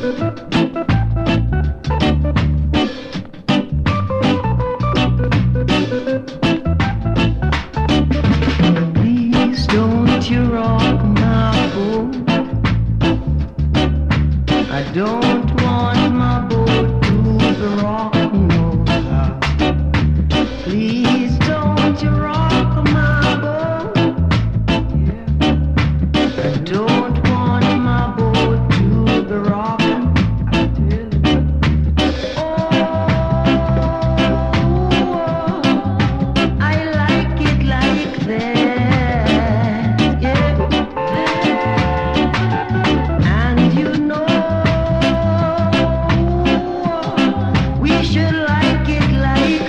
Please don't you rock my boat. I don't want my boat to be rocking no how. Please don't you rock my boat. I don't want my boat to be rocking. Oh, I like it like that, yeah. And you know we should like it like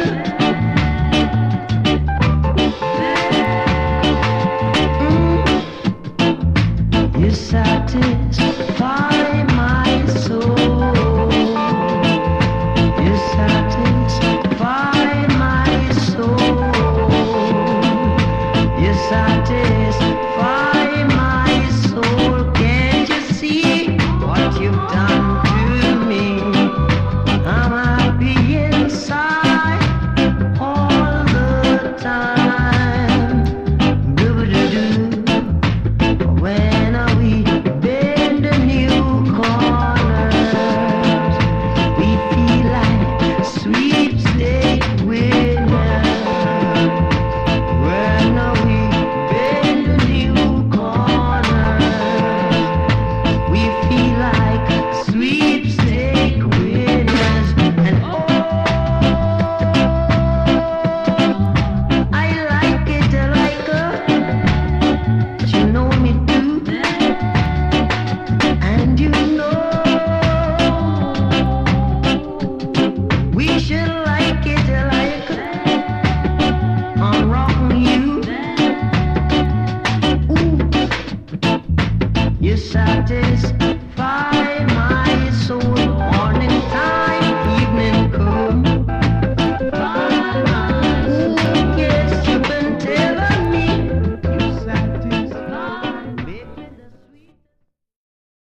you satisfy my soul. You satisfy my soul. You satisfy my soul. Can't you see what you've done to me? I'm happy inside all the time. Doo-doo-doo. When we bend the new corners, we feel like sweepstake winners. When we bend the new corners, we feel like sweepstake winners. And oh, I like it like you know me do. And you know we should like it like I'm rocking you. Ooh, you satisfy